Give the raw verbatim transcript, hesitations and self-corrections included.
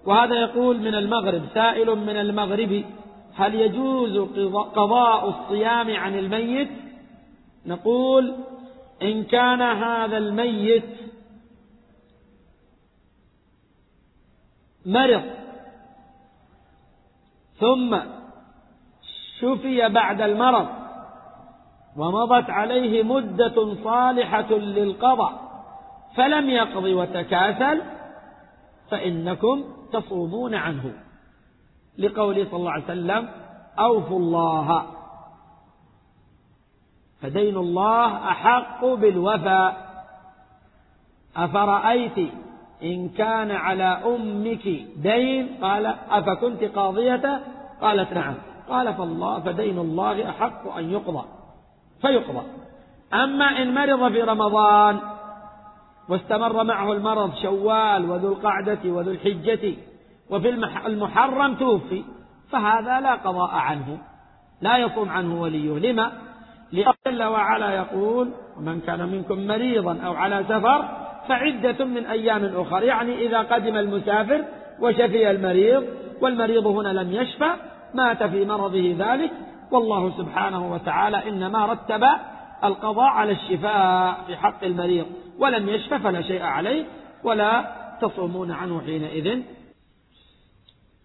وهذا يقول من المغرب سائل من المغرب: هل يجوز قضاء الصيام عن الميت؟ نقول: إن كان هذا الميت مرض ثم شفي بعد المرض ومضت عليه مدة صالحة للقضاء فلم يقض وتكاسل فإنكم تصومون عنه، لقوله صلى الله عليه وسلم: أوفوا الله، فدين الله أحق بالوفاء. أفرأيت إن كان على أمك دين؟ قال: أفكنت قاضية؟ قالت: نعم. قال: فالله فدين الله أحق أن يقضى فيقضى. أما إن مرض في رمضان واستمر معه المرض شوال وذو القعدة وذو الحجة وفي المحرم توفي، فهذا لا قضاء عنه، لا يصوم عنه وليه. لما؟ لأن الله وعلا يقول: ومن كان منكم مريضا أو على سفر فعدة من أيام أخر، يعني إذا قدم المسافر وشفي المريض والمريض هنا لم يشفى مات في مرضه ذلك، والله سبحانه وتعالى إنما رتب القضاء على الشفاء في حق المريض، ولم يشفى فلا شيء عليه ولا تصومون عنه حينئذ